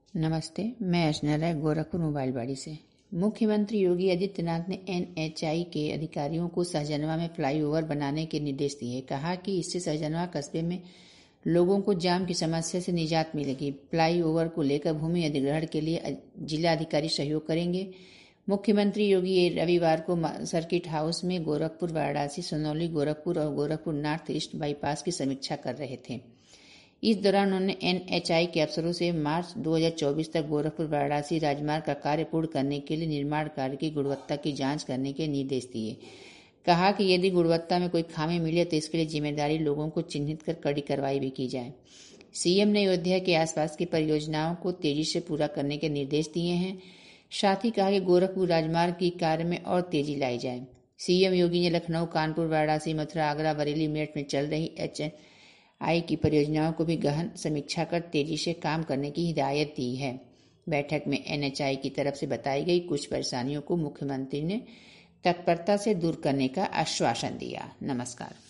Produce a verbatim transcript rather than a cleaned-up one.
नमस्ते, मैं अर्चना राय गोरखपुर मोबाइल बाड़ी से। मुख्यमंत्री योगी आदित्यनाथ ने एन एच आई के अधिकारियों को सहजनवा में फ्लाईओवर बनाने के निर्देश दिए। कहा कि इससे सहजनवा कस्बे में लोगों को जाम की समस्या से निजात मिलेगी। फ्लाईओवर को लेकर भूमि अधिग्रहण के लिए जिला अधिकारी सहयोग करेंगे। मुख्यमंत्री योगी रविवार को सर्किट हाउस में गोरखपुर, वाराणसी, सोनौली, गोरखपुर और गोरखपुर नॉर्थ ईस्ट बाईपास की समीक्षा कर रहे थे। इस दौरान उन्होंने एन एच आई के अफसरों से मार्च दो हज़ार चौबीस तक गोरखपुर वाराणसी राजमार्ग का कार्य पूर्ण करने के लिए निर्माण कार्य की गुणवत्ता की जांच करने के निर्देश दिए। कहा कि यदि गुणवत्ता में कोई खामी मिले तो इसके लिए जिम्मेदारी लोगों को चिन्हित कर कड़ी कार्रवाई भी की जाए। सीएम ने अयोध्या के आसपास की परियोजनाओं को तेजी से पूरा करने के निर्देश दिए हैं। साथ ही कहा कि गोरखपुर राजमार्ग की कार्य में और तेजी लाई जाए। सीएम योगी ने लखनऊ, कानपुर, वाराणसी, मथुरा, आगरा, बरेली, मेरठ में चल रही एच आई की परियोजनाओं को भी गहन समीक्षा कर तेजी से काम करने की हिदायत दी है। बैठक में एन एच आई की तरफ से बताई गई कुछ परेशानियों को मुख्यमंत्री ने तत्परता से दूर करने का आश्वासन दिया। नमस्कार।